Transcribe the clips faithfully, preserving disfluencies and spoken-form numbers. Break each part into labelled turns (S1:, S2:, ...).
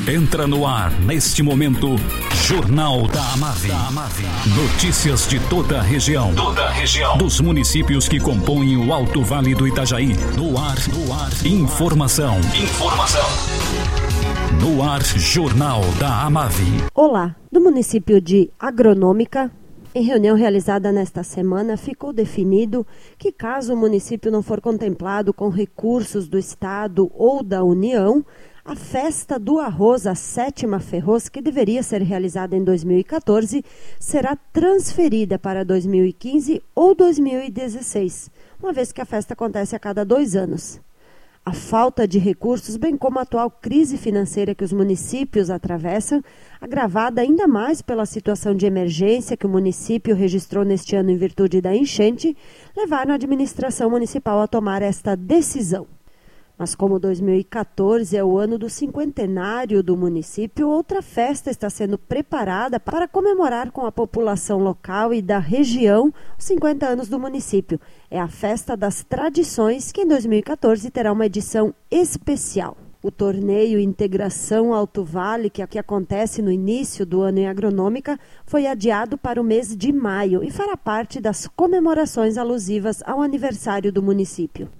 S1: Entra no ar, neste momento, Jornal da Amave. Notícias de toda a região. Toda a região. Dos municípios que compõem o Alto Vale do Itajaí. No ar, no ar. Informação. Informação. No ar, Jornal da Amave.
S2: Olá, do município de Agronômica, em reunião realizada nesta semana, ficou definido que caso o município não for contemplado com recursos do Estado ou da União, a festa do arroz, a sétima Ferroz, que deveria ser realizada em dois mil e quatorze, será transferida para dois mil e quinze ou dois mil e dezesseis, uma vez que a festa acontece a cada dois anos. A falta de recursos, bem como a atual crise financeira que os municípios atravessam, agravada ainda mais pela situação de emergência que o município registrou neste ano em virtude da enchente, levaram a administração municipal a tomar esta decisão. Mas como dois mil e quatorze é o ano do cinquentenário do município, outra festa está sendo preparada para comemorar com a população local e da região os cinquenta anos do município. É a Festa das Tradições, que em dois mil e quatorze terá uma edição especial. O torneio Integração Alto Vale, que aqui acontece no início do ano em Agronômica, foi adiado para o mês de maio e fará parte das comemorações alusivas ao aniversário do município.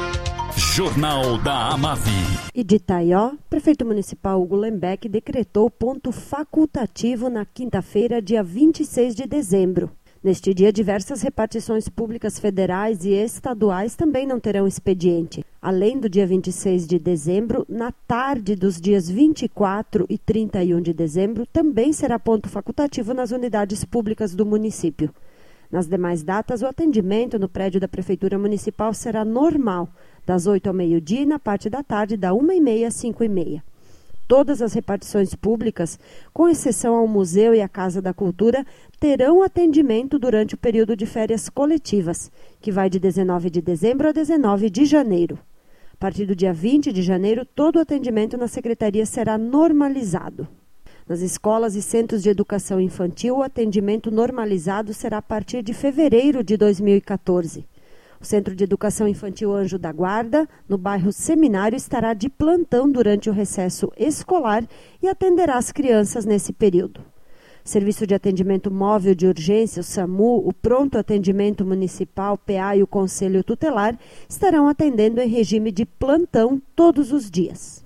S1: Jornal da Amave.
S2: E de Itaió, prefeito municipal Hugo Lembeck decretou ponto facultativo na quinta-feira, dia vinte e seis de dezembro. Neste dia, diversas repartições públicas federais e estaduais também não terão expediente. Além do dia vinte e seis de dezembro, na tarde dos dias vinte e quatro e trinta e um de dezembro, também será ponto facultativo nas unidades públicas do município. Nas demais datas, o atendimento no prédio da Prefeitura Municipal será normal, das oito ao meio-dia e na parte da tarde, da uma e meia às cinco e meia. Todas as repartições públicas, com exceção ao Museu e à Casa da Cultura, terão atendimento durante o período de férias coletivas, que vai de dezenove de dezembro a dezenove de janeiro. A partir do dia vinte de janeiro, todo o atendimento na Secretaria será normalizado. Nas escolas e centros de educação infantil, o atendimento normalizado será a partir de fevereiro de dois mil e quatorze. O Centro de Educação Infantil Anjo da Guarda, no bairro Seminário, estará de plantão durante o recesso escolar e atenderá as crianças nesse período. Serviço de Atendimento Móvel de Urgência, o SAMU, o Pronto Atendimento Municipal, P A e o Conselho Tutelar estarão atendendo em regime de plantão todos os dias.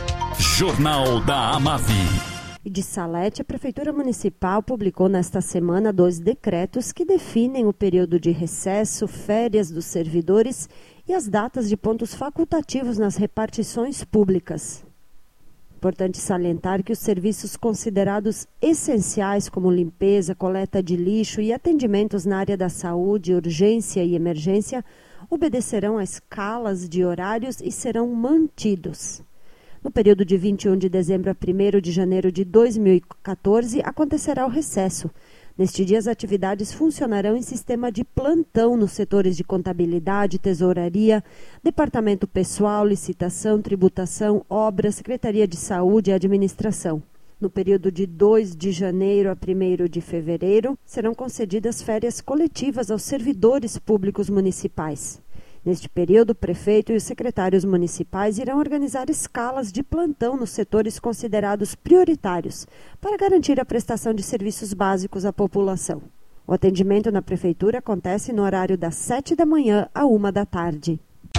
S1: Jornal da Amave.
S2: E de Salete, a Prefeitura Municipal publicou nesta semana dois decretos que definem o período de recesso, férias dos servidores e as datas de pontos facultativos nas repartições públicas. Importante salientar que os serviços considerados essenciais, como limpeza, coleta de lixo e atendimentos na área da saúde, urgência e emergência, obedecerão a escalas de horários e serão mantidos. No período de vinte e um de dezembro a primeiro de janeiro de dois mil e quatorze, acontecerá o recesso. Neste dia, as atividades funcionarão em sistema de plantão nos setores de contabilidade, tesouraria, departamento pessoal, licitação, tributação, obras, Secretaria de Saúde e administração. No período de dois de janeiro a primeiro de fevereiro, serão concedidas férias coletivas aos servidores públicos municipais. Neste período, o prefeito e os secretários municipais irão organizar escalas de plantão nos setores considerados prioritários para garantir a prestação de serviços básicos à população. O atendimento na prefeitura acontece no horário das sete da manhã à uma da tarde.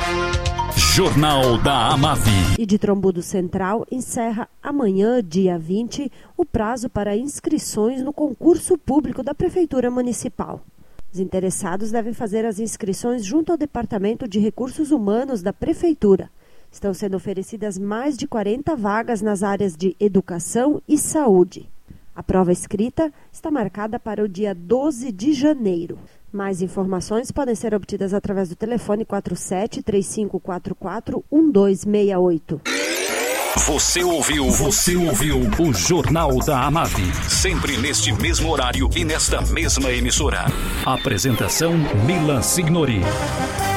S1: Jornal da Amave.
S2: E de Trombudo Central encerra amanhã, dia vinte, o prazo para inscrições no concurso público da Prefeitura Municipal. Os interessados devem fazer as inscrições junto ao Departamento de Recursos Humanos da Prefeitura. Estão sendo oferecidas mais de quarenta vagas nas áreas de educação e saúde. A prova escrita está marcada para o dia doze de janeiro. Mais informações podem ser obtidas através do telefone quatro sete três cinco quatro quatro um dois seis oito.
S1: Você ouviu, você ouviu o Jornal da Amave, sempre neste mesmo horário e nesta mesma emissora. Apresentação Milan Signori.